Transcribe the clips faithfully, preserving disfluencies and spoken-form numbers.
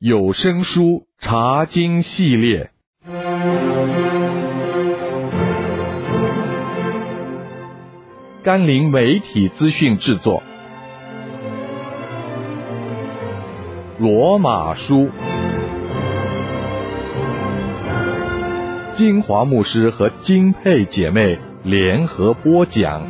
有声书查经系列，甘霖媒体资讯制作。罗马书，金华牧师和金佩姐妹联合播讲。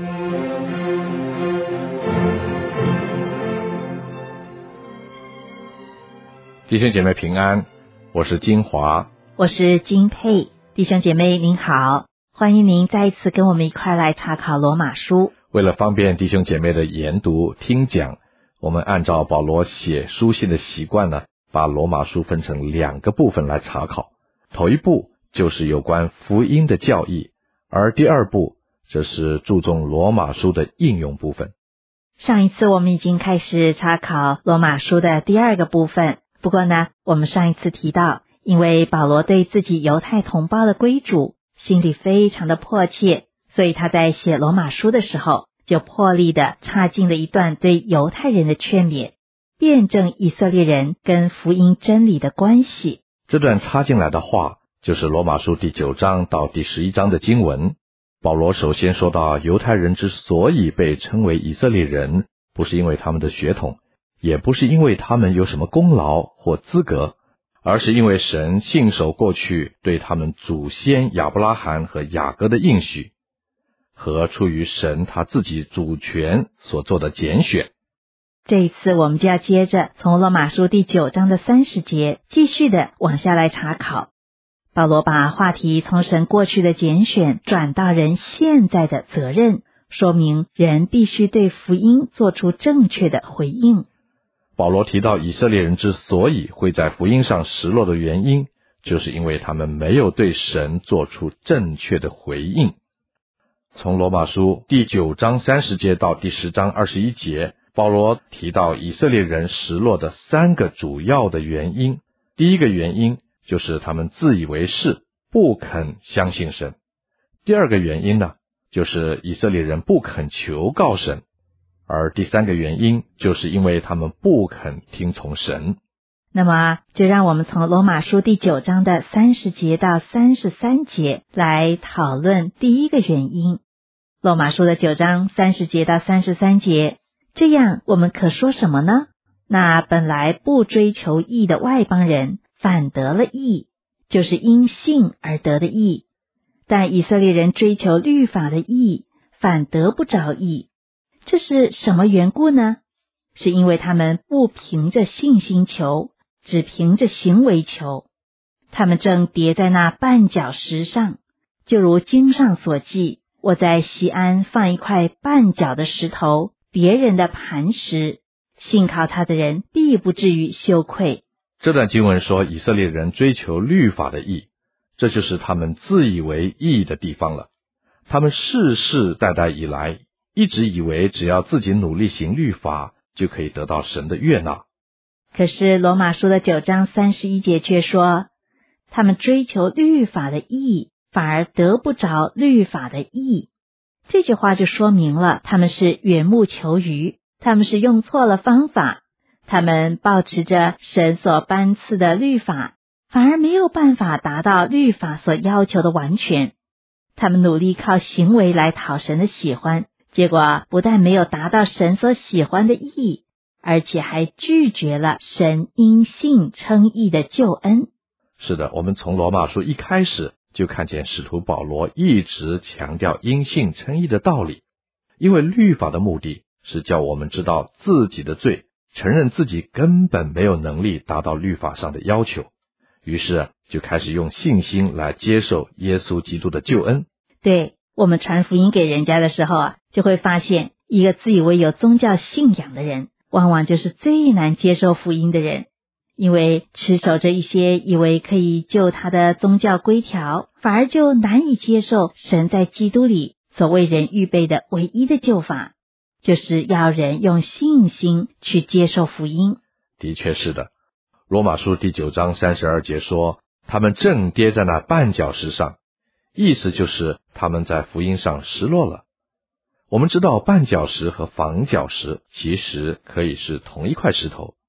弟兄姐妹平安，我是金华， 我是金佩。弟兄姐妹您好，欢迎您再一次跟我们一块来查考罗马书。 为了方便弟兄姐妹的研读听讲，我们按照保罗写书信的习惯呢，把罗马书分成两个部分来查考。头一部就是有关福音的教义，而第二部则是注重罗马书的应用部分。 上一次我们已经开始查考罗马书的第二个部分，不过呢，我们上一次提到，因为保罗对自己犹太同胞的归主心里非常的迫切，所以他在写罗马书的时候，就破例的插进了一段对犹太人的劝勉，辩证以色列人跟福音真理的关系。 这段插进来的话，就是罗马书第九章到第十一章的经文。保罗首先说到，犹太人之所以被称为以色列人，不是因为他们的血统，也不是因为他们有什么功劳或资格，而是因为神信守过去对他们祖先亚伯拉罕和雅各的应许，和出于神他自己主权所做的拣选。 这一次我们就要接着从罗马书第九章的三十节继续的往下来查考。保罗把话题从神过去的拣选转到人现在的责任，说明人必须对福音做出正确的回应。 保罗提到以色列人之所以会在福音上失落的原因，就是因为他们没有对神做出正确的回应。从罗马书第九章三十节到第十章二十一节，保罗提到以色列人失落的三个主要的原因。第一个原因就是他们自以为是，不肯相信神。第二个原因呢，就是以色列人不肯求告神。而第三个原因，就是因为他们不肯听从神。 那么就让我们从罗马书第九章的三十节到三十三节来讨论第一个原因。罗马书的九章三十节到三十三节，这样我们可说什么呢？那本来不追求义的外邦人反得了义，就是因信而得的义。但以色列人追求律法的义，反得不着义。这是什么缘故呢？是因为他们不凭着信心求，只凭着行为求。他们正跌在那绊脚石上，就如经上所记，我在西安放一块绊脚的石头，别人的磐石，信靠他的人必不至于羞愧。 这段经文说以色列人追求律法的义，这就是他们自以为义的地方了。他们世世代代以来一直以为只要自己努力行律法，就可以得到神的悦纳。 可是罗马书的九章三十一节却说，他们追求律法的义，反而得不着律法的义。这句话就说明了他们是缘木求鱼，他们是用错了方法，他们抱持着神所颁赐的律法，反而没有办法达到律法所要求的完全。他们努力靠行为来讨神的喜欢，结果不但没有达到神所喜欢的义，而且还拒绝了神因信称义的救恩。 是的，我们从罗马书一开始就看见使徒保罗一直强调因信称义的道理，因为律法的目的是叫我们知道自己的罪，承认自己根本没有能力达到律法上的要求，于是就开始用信心来接受耶稣基督的救恩。 对，我们传福音给人家的时候啊，就会发现一个自以为有宗教信仰的人，往往就是最难接受福音的人，因为持守着一些以为可以救他的宗教规条，反而就难以接受神在基督里所为人预备的唯一的救法，就是要人用信心去接受福音。 的确是的，罗马书第九章三十二节说，他们正跌在那绊脚石上，意思就是他们在福音上失落了。我们知道绊脚石和防脚石其实可以是同一块石头，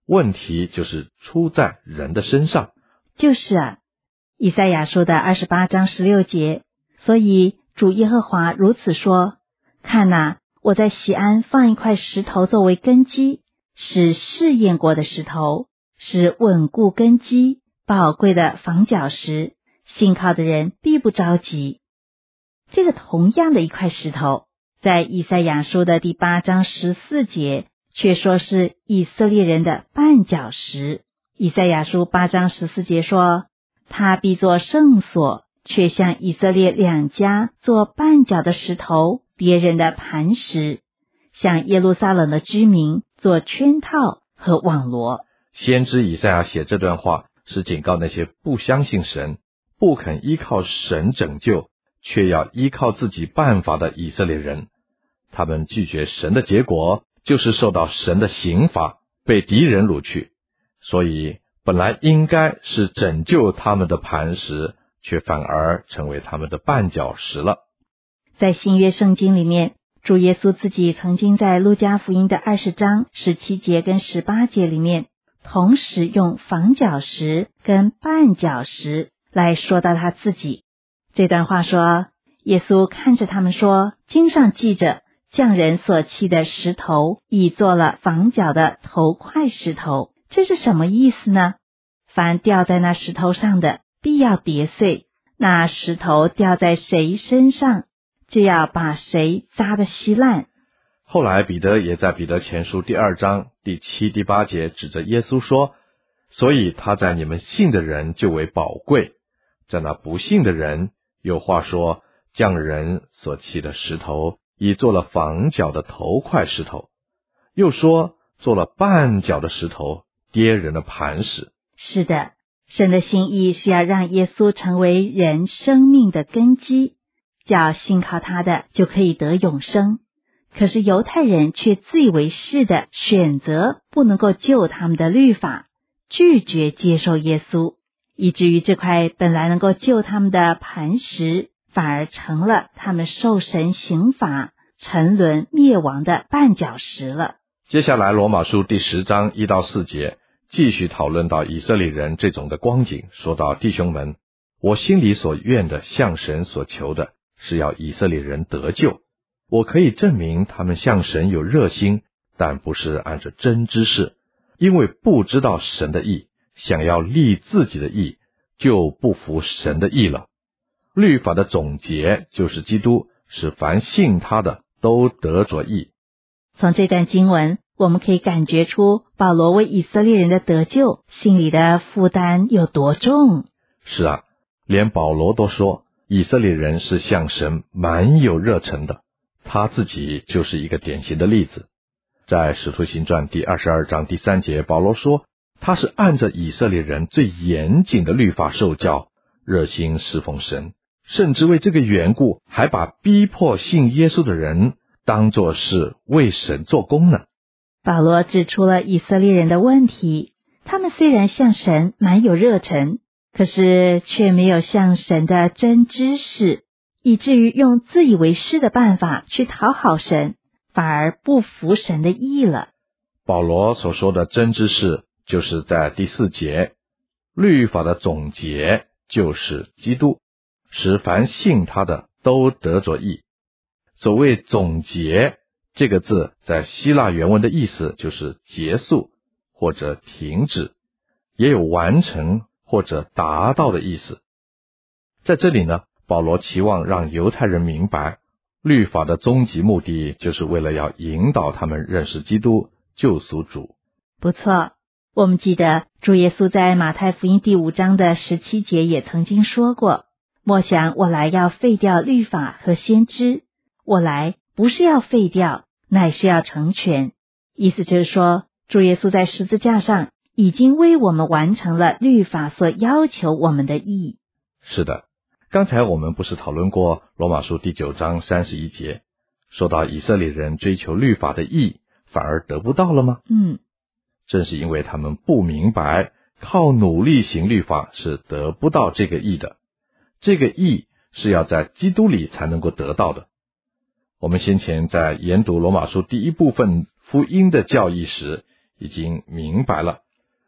问题就是出在人的身上。 就是啊，以赛亚书的二十八章十六节，所以主耶和华如此说：看哪，我在锡安放一块石头作为根基，是试验过的石头，是稳固根基宝贵的防脚石，信靠的人必不着急。这个同样的一块石头，在以赛亚书的第八章十四节却说是以色列人的绊脚石。以赛亚书八章十四节说，他必作圣所，却向以色列两家做绊脚的石头，别人的磐石，向耶路撒冷的居民做圈套和网罗。 先知以赛亚写这段话，是警告那些不相信神、不肯依靠神拯救，却要依靠自己办法的以色列人。他们拒绝神的结果，就是受到神的刑罚，被敌人掳去。所以本来应该是拯救他们的磐石，却反而成为他们的绊脚石了。 在新约圣经里面，主耶稣自己曾经在路加福音的二十章十七节跟十八节里面，同时用防脚石跟绊脚石来说到他自己。这段话说，耶稣看着他们说，经上记着，匠人所砌的石头已做了防脚的头块石头。这是什么意思呢？凡掉在那石头上的，必要跌碎，那石头掉在谁身上，就要把谁砸得稀烂。 后来彼得也在彼得前书第二章第七、第八节指着耶稣说，所以他在你们信的人就为宝贵，在那不信的人，有话说，匠人所砌的石头已做了防脚的头块石头，又说做了绊脚的石头，跌人的磐石。 是的，神的心意是要让耶稣成为人生命的根基，叫信靠他的就可以得永生。可是犹太人却自以为是的选择不能够救他们的律法，拒绝接受耶稣，以至于这块本来能够救他们的磐石，反而成了他们受神刑罚、沉沦灭亡的绊脚石了。 接下来罗马书第十章一到四节继续讨论到以色列人这种的光景，说到弟兄们，我心里所愿的向神所求的是要以色列人得救。我可以证明他们向神有热心，但不是按着真知识，因为不知道神的义，想要立自己的义，就不服神的义了。律法的总结就是基督，使凡信他的都得着义。 从这段经文，我们可以感觉出保罗为以色列人的得救心里的负担有多重。 是啊，连保罗都说以色列人是向神蛮有热忱的，他自己就是一个典型的例子。在使徒行传第二十二章第三节，保罗说他是按着以色列人最严谨的律法受教，热心侍奉神，甚至为这个缘故还把逼迫信耶稣的人当作是为神做工呢。 保罗指出了以色列人的问题，他们虽然向神蛮有热忱，可是却没有向神的真知识，以至于用自以为是的办法去讨好神，反而不服神的意了。 保罗所说的真知识，就是在第四节，律法的总结就是基督，使凡信他的都得着义。所谓总结这个字，在希腊原文的意思就是结束或者停止，也有完成或者达到的意思。在这里呢，保罗期望让犹太人明白，律法的终极目的就是为了要引导他们认识基督救赎主。 不错，我们记得主耶稣在马太福音第五章的十七节也曾经说过，莫想我来要废掉律法和先知，我来不是要废掉，乃是要成全。意思就是说，主耶稣在十字架上已经为我们完成了律法所要求我们的义。 是的，刚才我们不是讨论过罗马书第九章三十一节，说到以色列人追求律法的义，反而得不到了吗？ 嗯， 正是因为他们不明白，靠努力行律法是得不到这个义的，这个义是要在基督里才能够得到的。我们先前在研读罗马书第一部分福音的教义时，已经明白了，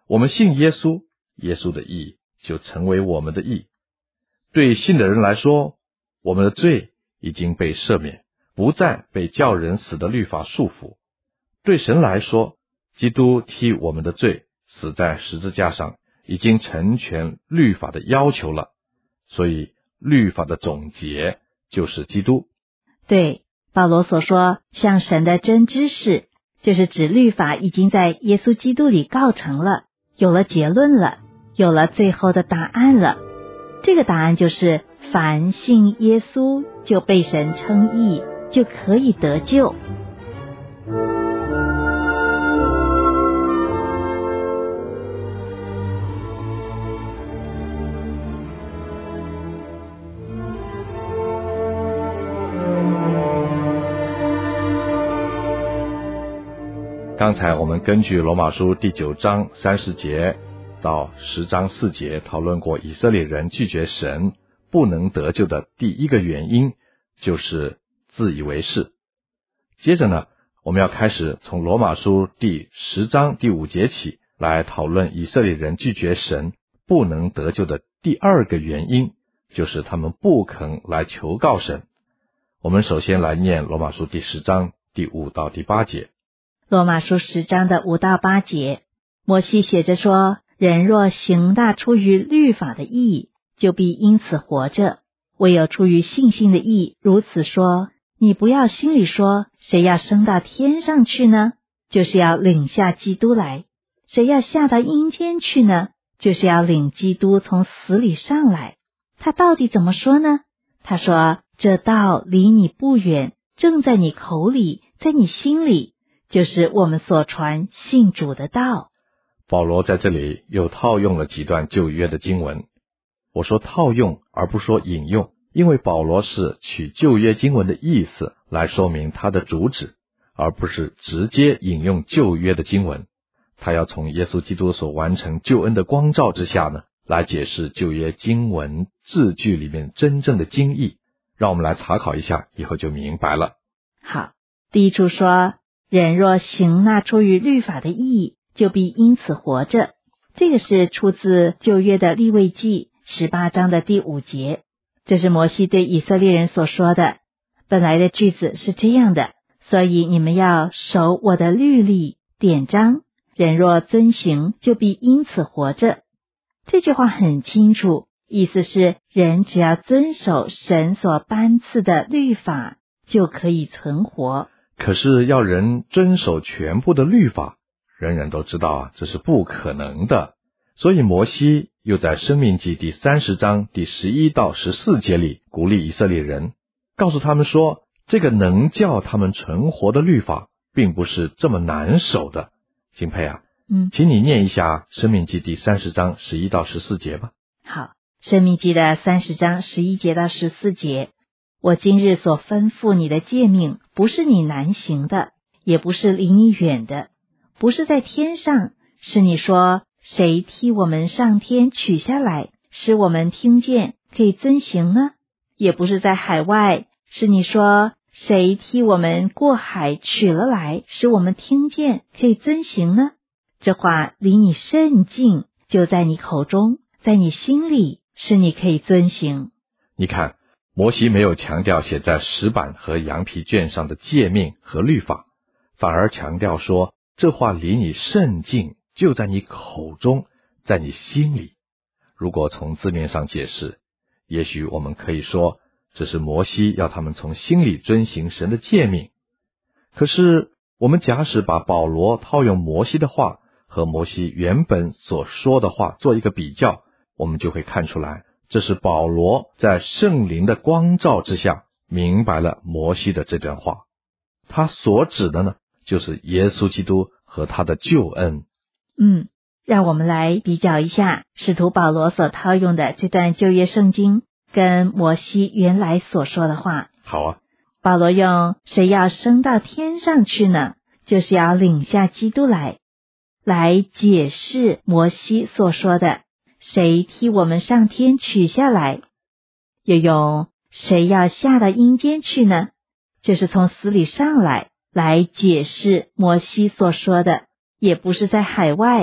我们信耶稣，耶稣的义就成为我们的义。对信的人来说，我们的罪已经被赦免，不再被叫人死的律法束缚。对神来说，基督替我们的罪死在十字架上，已经成全律法的要求了。所以律法的总结就是基督。 对，保罗所说像神的真知识，就是指律法已经在耶稣基督里告成了，有了结论了，有了最后的答案了。这个答案就是凡信耶稣就被神称义，就可以得救。 刚才我们根据罗马书第九章三十节到十章四节讨论过以色列人拒绝神不能得救的第一个原因，就是自以为是。接着呢，我们要开始从罗马书第十章第五节起来讨论以色列人拒绝神不能得救的第二个原因，就是他们不肯来求告神。我们首先来念罗马书第十章第五到第八节。 罗马书十章的五到八节，摩西写着说，人若行那出于律法的义，就必因此活着。唯有出于信心的义，如此说，你不要心里说，谁要升到天上去呢？就是要领下基督来。谁要下到阴间去呢？就是要领基督从死里上来。他到底怎么说呢？他说，这道离你不远，正在你口里，在你心里，就是我们所传信主的道。 保罗在这里又套用了几段旧约的经文。我说套用而不说引用，因为保罗是取旧约经文的意思来说明他的主旨，而不是直接引用旧约的经文。他要从耶稣基督所完成救恩的光照之下呢，来解释旧约经文字句里面真正的经义。让我们来查考一下，以后就明白了。 好，第一处说，人若行那出于律法的义，就必因此活着。这个是出自旧约的利未记十八章的第五节，这是摩西对以色列人所说的。本来的句子是这样的，所以你们要守我的律例典章，人若遵行，就必因此活着。这句话很清楚，意思是人只要遵守神所颁赐的律法，就可以存活。 可是要人遵守全部的律法，人人都知道啊，这是不可能的。所以摩西又在申命记第三十章第十一到十四节里鼓励以色列人，告诉他们说，这个能叫他们存活的律法并不是这么难守的。金佩啊， 嗯， 请你念一下申命记第三十章十一到十四节吧。 好，申命记的三十章十一节到十四节，我今日所吩咐你的诫命，不是你难行的，也不是离你远的，不是在天上，是你说谁替我们上天取下来，使我们听见可以遵行呢？也不是在海外，是你说谁替我们过海取了来，使我们听见可以遵行呢？这话离你甚近，就在你口中，在你心里，是你可以遵行。 你看，摩西没有强调写在石板和羊皮卷上的诫命和律法，反而强调说，这话离你甚近，就在你口中，在你心里。如果从字面上解释，也许我们可以说，这是摩西要他们从心里遵行神的诫命。可是我们假使把保罗套用摩西的话和摩西原本所说的话做一个比较，我们就会看出来，这是保罗在圣灵的光照之下明白了摩西的这段话。他所指的呢，就是耶稣基督和他的救恩。 嗯，让我们来比较一下使徒保罗所套用的这段旧约圣经跟摩西原来所说的话。 好啊， 保罗用谁要升到天上去呢，就是要领下基督来，来解释摩西所说的谁替我们上天取下来。又用谁要下到阴间去呢，就是从死里上来，来解释摩西所说的也不是在海外，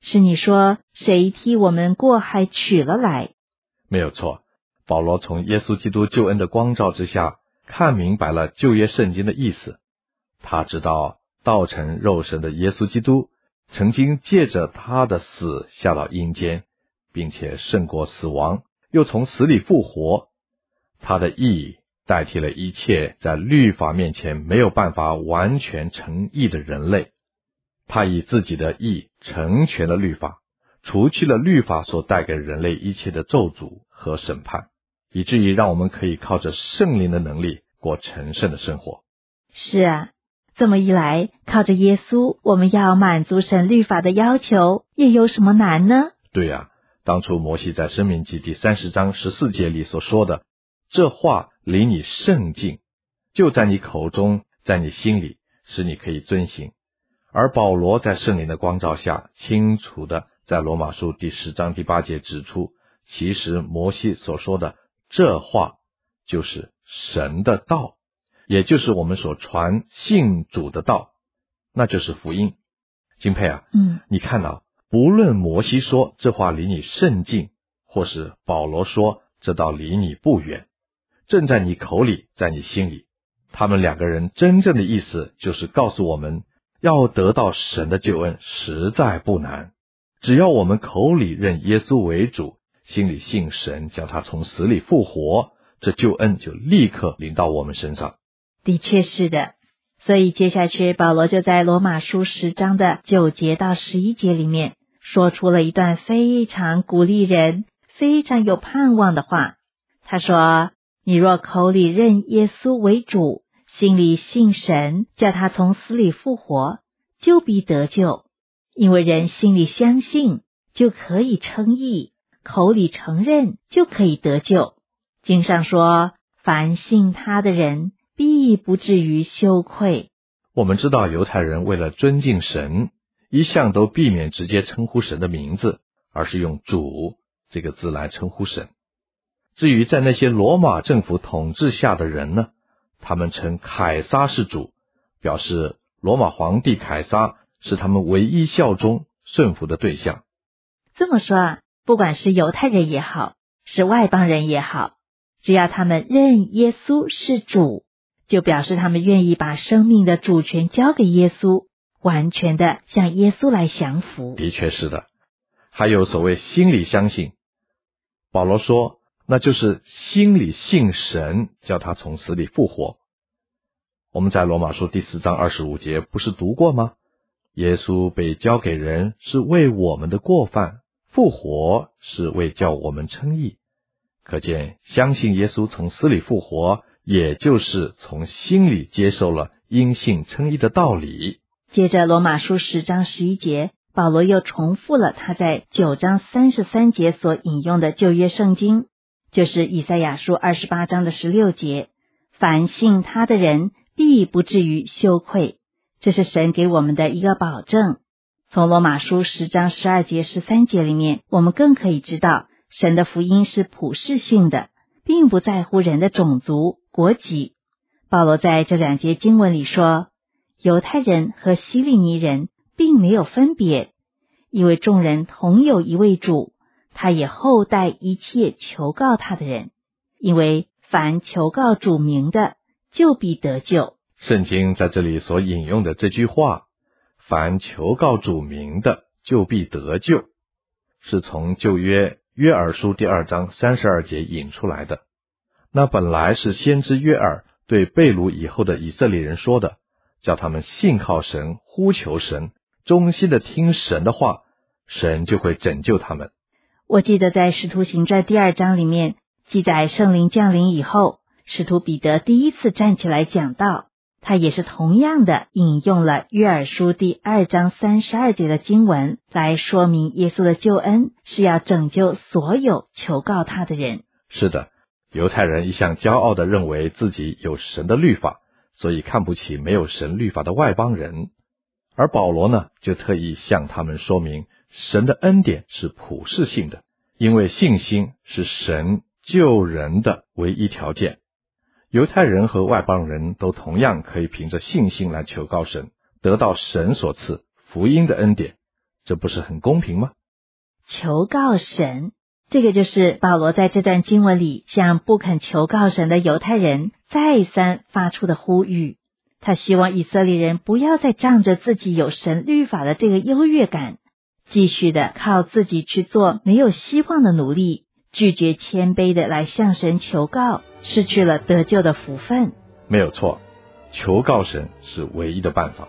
是你说谁替我们过海取了来？ 没有错，保罗从耶稣基督救恩的光照之下，看明白了旧约圣经的意思。他知道道成肉身的耶稣基督曾经借着他的死下到阴间，并且胜过死亡，又从死里复活。他的义代替了一切在律法面前没有办法完全成义的人类。他以自己的义成全了律法，除去了律法所带给人类一切的咒诅和审判，以至于让我们可以靠着圣灵的能力过成圣的生活。 是啊，这么一来，靠着耶稣，我们要满足神律法的要求，也有什么难呢？ 对啊，当初摩西在申命记第三十章十四节里所说的，这话离你甚近，就在你口中，在你心里，使你可以遵行。而保罗在圣灵的光照下，清楚的在罗马书第十章第八节指出，其实摩西所说的这话就是神的道，也就是我们所传信主的道，那就是福音。金佩啊， 嗯， 你看到，不论摩西说这话离你甚近，或是保罗说这道离你不远，正在你口里，在你心里，他们两个人真正的意思就是告诉我们，要得到神的救恩实在不难，只要我们口里认耶稣为主，心里信神叫他从死里复活，这救恩就立刻临到我们身上。 的确是的。所以接下去保罗就在罗马书十章的九节到十一节里面说出了一段非常鼓励人、非常有盼望的话。他说，你若口里认耶稣为主，心里信神叫他从死里复活，就必得救。因为人心里相信，就可以称义，口里承认，就可以得救。经上说，凡信他的人必不至于羞愧。 我们知道犹太人为了尊敬神，一向都避免直接称呼神的名字，而是用主这个字来称呼神。至于在那些罗马政府统治下的人呢，他们称凯撒是主，表示罗马皇帝凯撒是他们唯一效忠顺服的对象。 这么说啊，不管是犹太人也好，是外邦人也好，只要他们认耶稣是主，就表示他们愿意把生命的主权交给耶稣，完全的向耶稣来降服。 的确是的。还有所谓心里相信，保罗说那就是心里信神叫他从死里复活。我们在罗马书第四章二十五节不是读过吗？耶稣被交给人是为我们的过犯，复活是为叫我们称义。可见相信耶稣从死里复活，也就是从心里接受了因信称义的道理。 接着罗马书十章十一节，保罗又重复了他在九章三十三节所引用的旧约圣经，就是以赛亚书二十八章的十六节，凡信他的人必不至于羞愧。这是神给我们的一个保证。从罗马书十章十二节十三节里面，我们更可以知道神的福音是普世性的，并不在乎人的种族、国籍。保罗在这两节经文里说，犹太人和希利尼人并没有分别，因为众人同有一位主，他也厚待一切求告他的人，因为凡求告主名的，就必得救。 圣经在这里所引用的这句话，凡求告主名的，就必得救，是从旧约约珥书第二章三十二节引出来的。那本来是先知约珥对被掳以后的以色列人说的，叫他们信靠神，呼求神，忠心的听神的话，神就会拯救他们。 我记得在使徒行传第二章里面记载圣灵降临以后，使徒彼得第一次站起来讲道，他也是同样的引用了约珥书第二章三十二节的经文，来说明耶稣的救恩是要拯救所有求告他的人。 是的，犹太人一向骄傲地认为自己有神的律法，所以看不起没有神律法的外邦人。而保罗呢，就特意向他们说明，神的恩典是普世性的，因为信心是神救人的唯一条件。犹太人和外邦人都同样可以凭着信心来求告神，得到神所赐福音的恩典， 这不是很公平吗？ 求告神，这个就是保罗在这段经文里向不肯求告神的犹太人再三发出的呼吁。他希望以色列人不要再仗着自己有神律法的这个优越感，继续的靠自己去做没有希望的努力，拒绝谦卑的来向神求告，失去了得救的福分。 没有错，求告神是唯一的办法。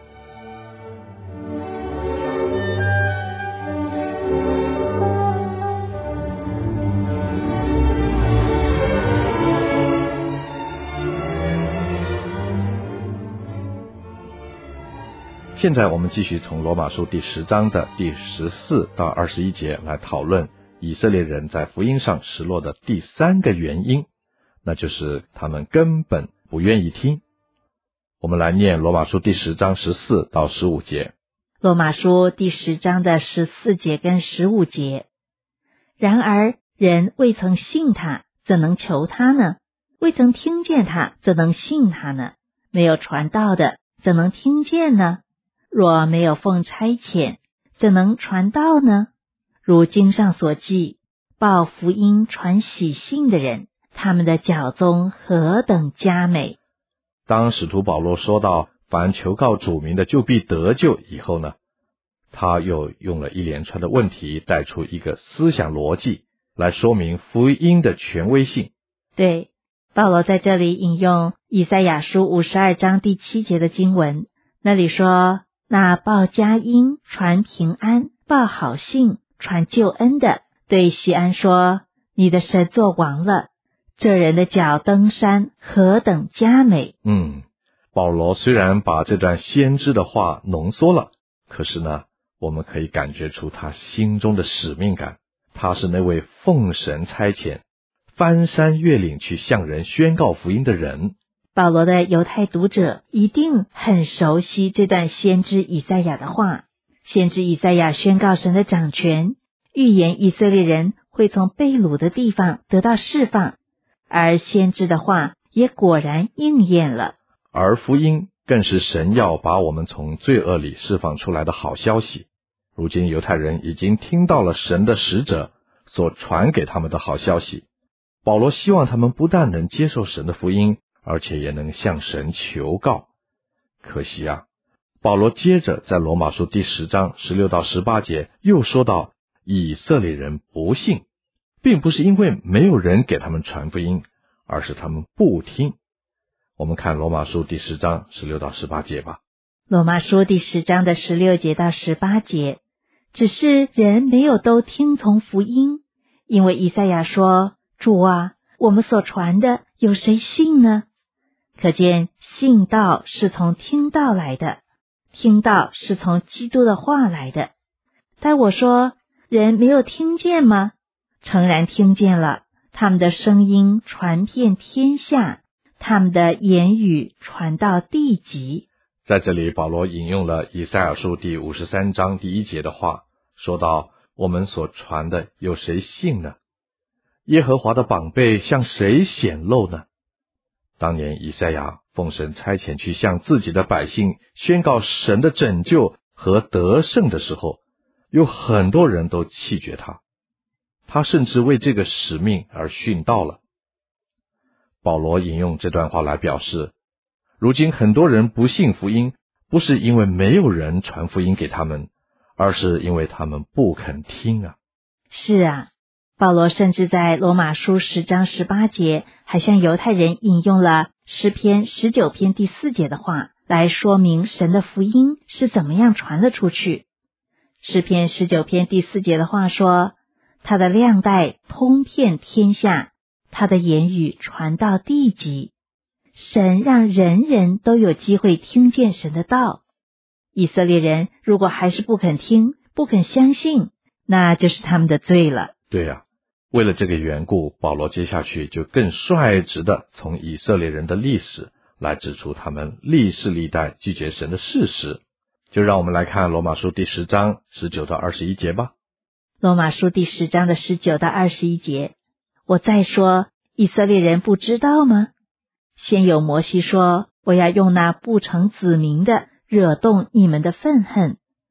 现在我们继续从罗马书第十章的第十四到二十一节来讨论以色列人在福音上失落的第三个原因，那就是他们根本不愿意听。我们来念罗马书第十章十四到十五节。 罗马书第十章的十四节跟十五节，然而人未曾信他，怎能求他呢？未曾听见他，怎能信他呢？没有传道的，怎能听见呢？若没有奉差遣，怎能传道呢？如经上所记，报福音传喜信的人，他们的脚踪何等佳美。 当使徒保罗说到凡求告主名的就必得救以后呢，他又用了一连串的问题带出一个思想逻辑来说明福音的权威性。 对，保罗在这里引用以赛亚书五十二章第七节的经文，那里说，那报佳音传平安，报好信传救恩的，对西安说，你的神作王了，这人的脚登山何等佳美。 嗯，保罗虽然把这段先知的话浓缩了，可是呢，我们可以感觉出他心中的使命感。他是那位奉神差遣翻山越岭去向人宣告福音的人。 保罗的犹太读者一定很熟悉这段先知以赛亚的话。先知以赛亚宣告神的掌权，预言以色列人会从被掳的地方得到释放，而先知的话也果然应验了。 而福音更是神要把我们从罪恶里释放出来的好消息。如今犹太人已经听到了神的使者所传给他们的好消息，保罗希望他们不但能接受神的福音，而且也能向神求告。可惜啊，保罗接着在罗马书第十章十六到十八节又说到以色列人不信，并不是因为没有人给他们传福音，而是他们不听。我们看罗马书第十章十六到十八节吧。 罗马书第十章的十六节到十八节，只是人没有都听从福音，因为以赛亚说，主啊，我们所传的有谁信呢？可见信道是从听道来的，听道是从基督的话来的。但我说，人没有听见吗？诚然听见了，他们的声音传遍天下，他们的言语传到地极。 在这里保罗引用了以赛亚书第五十三章第一节的话，说到我们所传的有谁信呢？耶和华的膀臂向谁显露呢？当年以赛亚奉神差遣去向自己的百姓宣告神的拯救和得胜的时候，有很多人都弃绝他，他甚至为这个使命而殉道了。保罗引用这段话来表示，如今很多人不信福音，不是因为没有人传福音给他们，而是因为他们不肯听啊。 是啊，保罗甚至在罗马书十章十八节还向犹太人引用了诗篇十九篇第四节的话，来说明神的福音是怎么样传了出去。诗篇十九篇第四节的话说，他的亮带通遍天下，他的言语传到地极。神让人人都有机会听见神的道。以色列人如果还是不肯听，不肯相信，那就是他们的罪了。 对啊，为了这个缘故，保罗接下去就更率直的从以色列人的历史来指出他们历世历代拒绝神的事实。就让我们来看罗马书第十章十九到二十一节吧。 罗马书第十章的十九到二十一节，我再说，以色列人不知道吗？先有摩西说，我要用那不成子民的惹动你们的愤恨，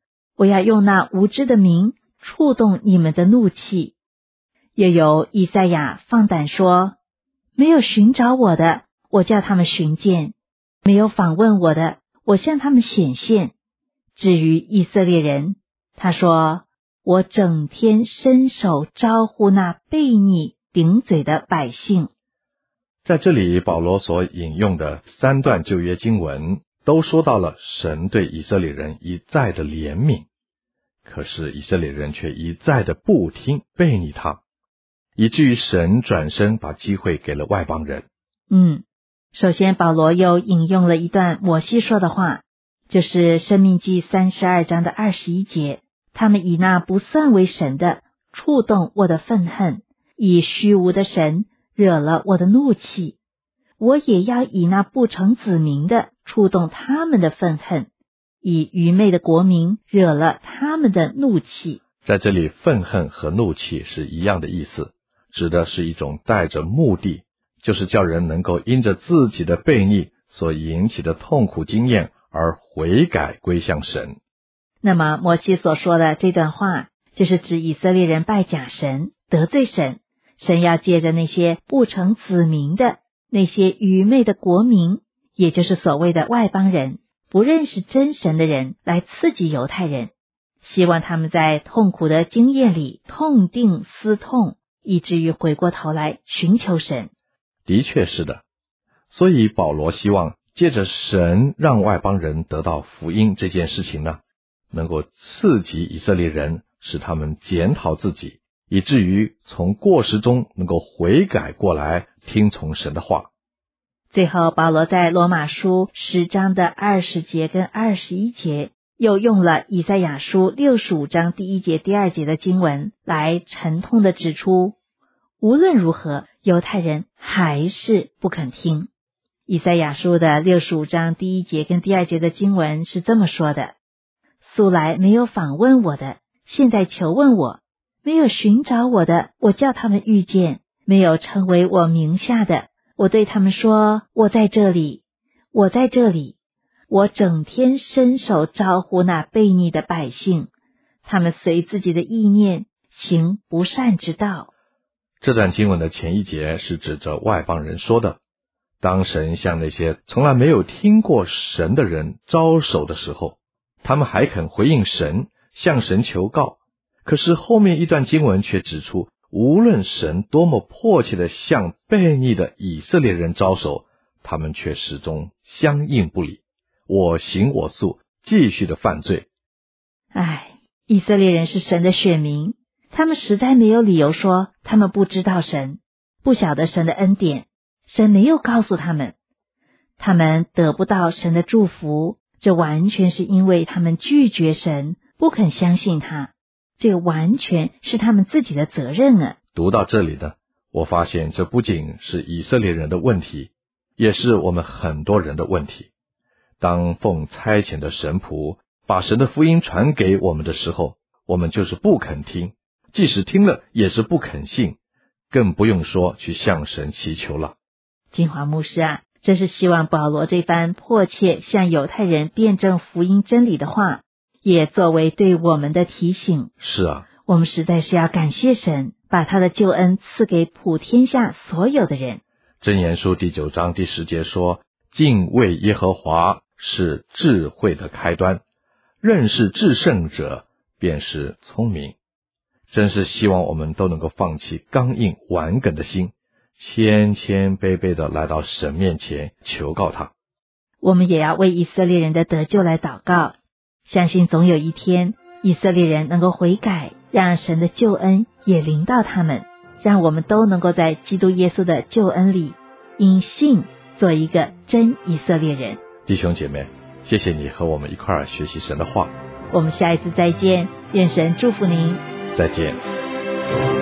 我要用那无知的名触动你们的怒气。又有以赛亚放胆说，没有寻找我的，我叫他们寻见；没有访问我的，我向他们显现。至于以色列人，他说，我整天伸手招呼那悖逆顶嘴的百姓。 在这里，保罗所引用的三段旧约经文都说到了神对以色列人一再的怜悯，可是以色列人却一再的不听，悖逆他，以至于神转身把机会给了外邦人。 嗯，首先保罗又引用了一段摩西说的话，就是申命记三十二章的二十一节，他们以那不算为神的触动我的愤恨，以虚无的神惹了我的怒气，我也要以那不成子民的触动他们的愤恨，以愚昧的国民惹了他们的怒气。 在这里，愤恨和怒气是一样的意思，指的是一种带着目的，就是叫人能够因着自己的悖逆所引起的痛苦经验而悔改归向神。 那么摩西所说的这段话，就是指以色列人拜假神，得罪神，神要借着那些不成子民的那些愚昧的国民，也就是所谓的外邦人，不认识真神的人，来刺激犹太人，希望他们在痛苦的经验里痛定思痛，以至于回过头来寻求神。 的确是的，所以保罗希望借着神让外邦人得到福音这件事情呢，能够刺激以色列人，使他们检讨自己，以至于从过失中能够悔改过来，听从神的话。 最后保罗在罗马书十章的二十节跟二十一节，又用了以赛亚书六十五章第一节第二节的经文来沉痛地指出，无论如何犹太人还是不肯听。以赛亚书的六十五章第一节跟第二节的经文是这么说的，素来没有访问我的，现在求问我；没有寻找我的，我叫他们遇见；没有称为我名下的，我对他们说，我在这里，我在这里。我整天伸手招呼那悖逆的百姓，他们随自己的意念行不善之道。 这段经文的前一节是指着外邦人说的，当神向那些从来没有听过神的人招手的时候，他们还肯回应神，向神求告。可是后面一段经文却指出，无论神多么迫切地向悖逆的以色列人招手，他们却始终相应不理，我行我素，继续的犯罪。 唉，以色列人是神的选民，他们实在没有理由说他们不知道神，不晓得神的恩典，神没有告诉他们，他们得不到神的祝福，这完全是因为他们拒绝神，不肯相信他，这个完全是他们自己的责任啊。 读到这里呢，我发现这不仅是以色列人的问题，也是我们很多人的问题。当奉差遣的神仆把神的福音传给我们的时候，我们就是不肯听，即使听了也是不肯信，更不用说去向神祈求了。 金华牧师啊，真是希望保罗这番迫切向犹太人辩证福音真理的话，也作为对我们的提醒。 是啊， 我们实在是要感谢神，把他的救恩赐给普天下所有的人。 箴言书第九章第十节说，敬畏耶和华是智慧的开端，认识至圣者便是聪明。真是希望我们都能够放弃刚硬顽梗的心，谦谦卑卑的来到神面前求告他。 我们也要为以色列人的得救来祷告，相信总有一天以色列人能够悔改，让神的救恩也临到他们，让我们都能够在基督耶稣的救恩里因信做一个真以色列人。 弟兄姐妹，谢谢你和我们一块儿学习神的话。 我们下一次再见，愿神祝福您。 再见。